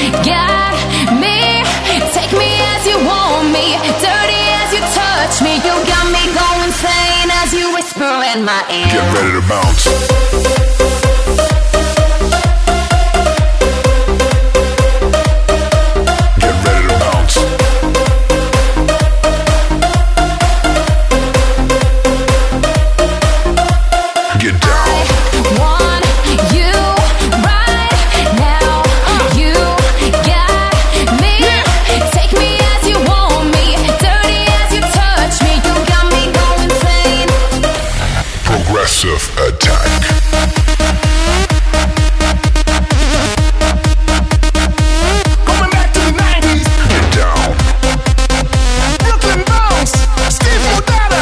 got me. Take me as you want me, dirty as you touch me. You got me going insane as you whisper in my ear. Get ready to bounce. Attack. Going back to the 90s. Get down. Brooklyn bounce. Steve Modada.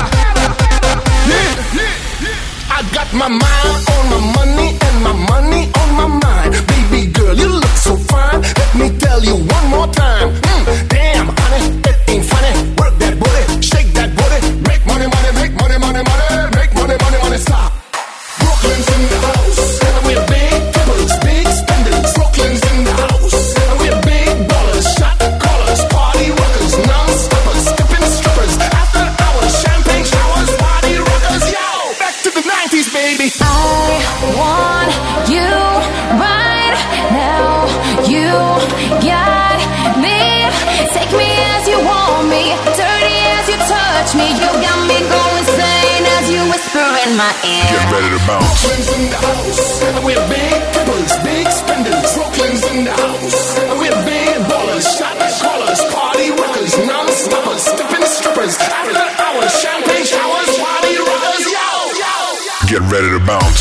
Yeah. I got my mind on my money and my money on my mind. Baby girl, you look so fine. Let me tell you one more time. Damn, honey, it ain't funny. Work that booty, shake that booty. Make money, money, make money, money, money. Make money, money, money, stop. Brooklyn's in the house, and we're big killers, big spenders. Brooklyn's in the house, and we're big ballers, shot callers, party rockers, non-stoppers, skipping strippers, after hours, champagne showers, party rockers, yo! Back to the 90s, baby! I want you right now, you got me. Take me as you want me, dirty as you touch me. You got me going insane as you whisper in my ear. Get ready to bounce. Brooklyn's in the house, and we're big killers, big spenders. Brooklyn's in the house, and we're big ballers, shot callers, party rockers, non-stoppers, skipping strippers, after hours, champagne showers, party rockers, yo! Get ready to bounce.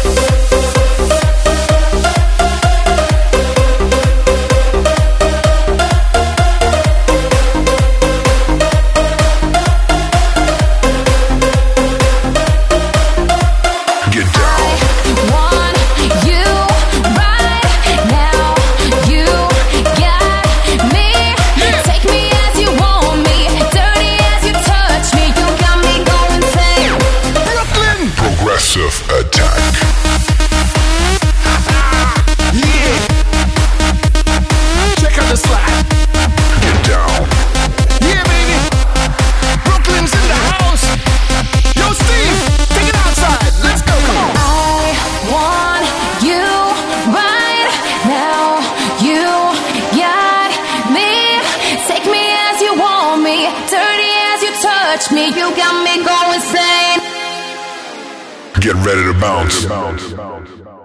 Attack. Yeah. Check out the slide. Get down. Yeah, baby. Brooklyn's in the house. Yo, Steve, take it outside. Let's go. Come on. I want you right now. You got me. Take me as you want me, dirty as you touch me. You got me going insane. Get ready to bounce.